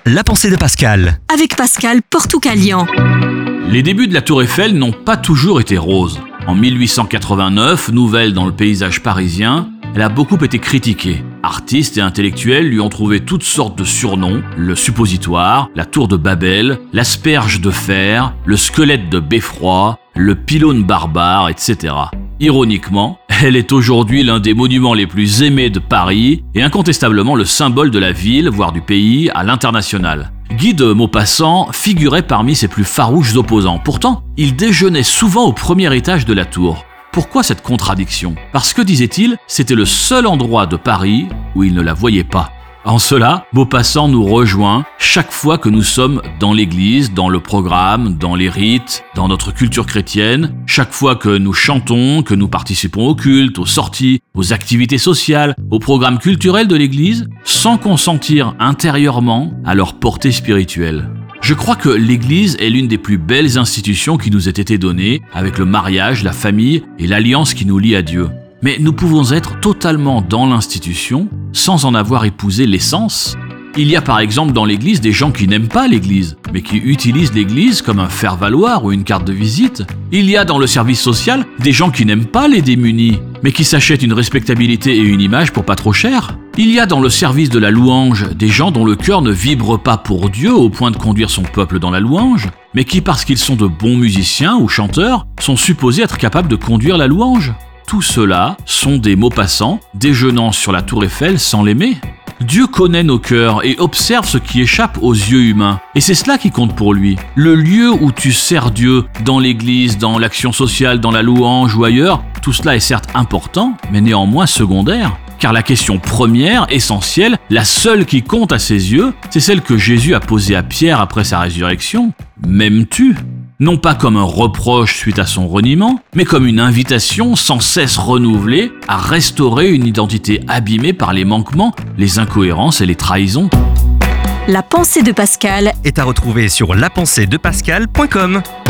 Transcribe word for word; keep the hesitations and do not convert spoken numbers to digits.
La pensée de Pascal. Avec Pascal Portoucalian. Les débuts de la Tour Eiffel n'ont pas toujours été roses. En mille huit cent quatre-vingt-neuf, nouvelle dans le paysage parisien, elle a beaucoup été critiquée. Artistes et intellectuels lui ont trouvé toutes sortes de surnoms, le suppositoire, la tour de Babel, l'asperge de fer, le squelette de Beffroi, le pylône barbare, et cetera. Ironiquement, elle est aujourd'hui l'un des monuments les plus aimés de Paris et incontestablement le symbole de la ville, voire du pays, à l'international. Guy de Maupassant figurait parmi ses plus farouches opposants. Pourtant, il déjeunait souvent au premier étage de la tour. Pourquoi cette contradiction ? Parce que, disait-il, c'était le seul endroit de Paris où il ne la voyait pas. En cela, Maupassant nous rejoint chaque fois que nous sommes dans l'église, dans le programme, dans les rites, dans notre culture chrétienne, chaque fois que nous chantons, que nous participons au culte, aux sorties, aux activités sociales, aux programmes culturels de l'église, sans consentir intérieurement à leur portée spirituelle. Je crois que l'église est l'une des plus belles institutions qui nous ait été donnée, avec le mariage, la famille et l'alliance qui nous lie à Dieu. Mais nous pouvons être totalement dans l'institution sans en avoir épousé l'essence. Il y a par exemple dans l'église des gens qui n'aiment pas l'église, mais qui utilisent l'église comme un faire-valoir ou une carte de visite. Il y a dans le service social des gens qui n'aiment pas les démunis, mais qui s'achètent une respectabilité et une image pour pas trop cher. Il y a dans le service de la louange des gens dont le cœur ne vibre pas pour Dieu au point de conduire son peuple dans la louange, mais qui, parce qu'ils sont de bons musiciens ou chanteurs, sont supposés être capables de conduire la louange. Tout cela sont des Maupassant déjeunant sur la Tour Eiffel sans l'aimer. Dieu connaît nos cœurs et observe ce qui échappe aux yeux humains. Et c'est cela qui compte pour lui. Le lieu où tu sers Dieu, dans l'église, dans l'action sociale, dans la louange ou ailleurs, tout cela est certes important, mais néanmoins secondaire. Car la question première, essentielle, la seule qui compte à ses yeux, c'est celle que Jésus a posée à Pierre après sa résurrection. M'aimes-tu ? Non pas comme un reproche suite à son reniement, mais comme une invitation sans cesse renouvelée à restaurer une identité abîmée par les manquements, les incohérences et les trahisons. La pensée de Pascal Est à retrouver sur la pensée de pascal point com.